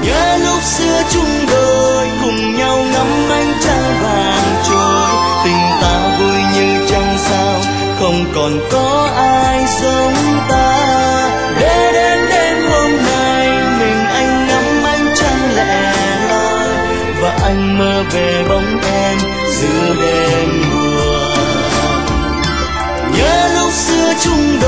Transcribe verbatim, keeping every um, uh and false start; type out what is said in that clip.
Nhớ lúc xưa chung đôi cùng nhau ngắm ánh trăng vàng trôi, tình ta vui như trăng sao, không còn có ai giống ta. Để đến đêm hôm nay mình anh ngắm ánh trăng lẻ loi, và anh mơ về bóng em giữa đêm buồn. Nhớ lúc xưa chung